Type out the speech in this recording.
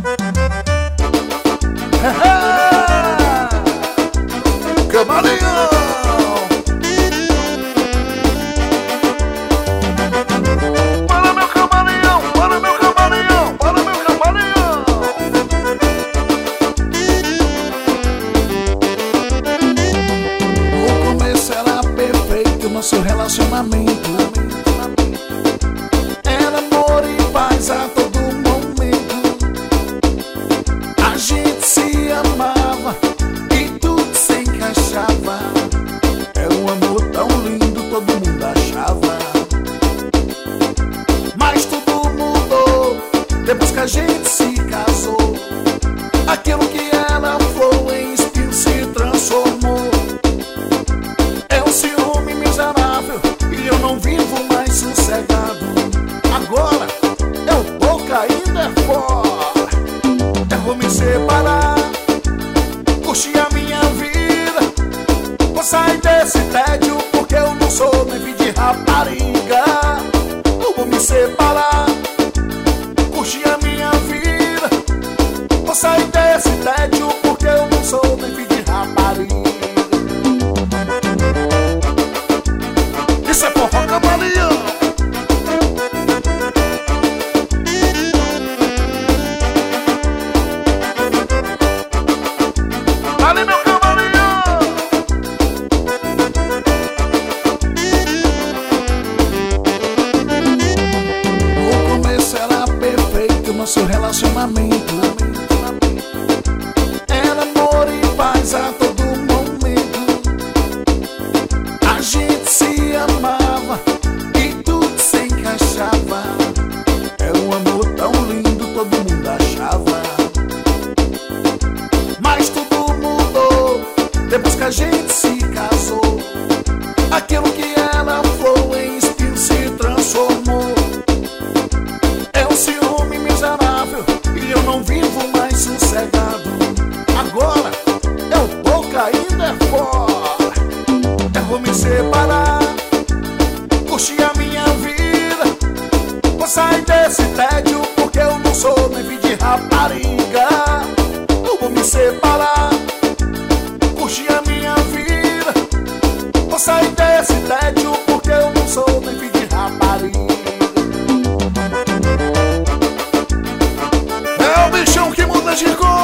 Camaleão! Para meu camaleão, para meu camaleão, para meu camaleão. No começo era perfeito nosso relacionamento. Era amor e paz a todo momento. A gente se amava e tudo se encaixava. Era um amor tão lindo, todo mundo achava. Mas tudo mudou depois que a gente se casou. Aquilo que era flor em espinho se transformou. É um ciúme miserável e eu não vivo mais sossegado. Agora eu tô caindo é fora. Eu vou me separar, curtir a minha vida. Vou sair desse tédio porque eu não sou nem filho de rapariga. Eu vou me separar, curtir a minha vida. Vou sair desse tédio porque eu não sou nem filho de rapariga. Isso é forró camaleão. Vale meu camaleão. No começo era perfeito nosso relacionamento. Era amor e paz a todo momento. A gente se amava e tudo se encaixava. Era um amor tão lindo, todo mundo achava. Mas tudo mudou depois que a gente se casou. Aquilo que era flor em espinho se transformou. É um ciúme miserável e eu não vivo mais sossegado. Agora eu tô caindo é fora. Eu vou me separar, curtir a minha vida. Vou sair desse tédio porque eu não sou nem filho de rapariga. Eu vou me separar, curtir a minha vida. Vou sair desse tédio porque eu não sou nem filho de rapariga. É o bichão que muda de cor.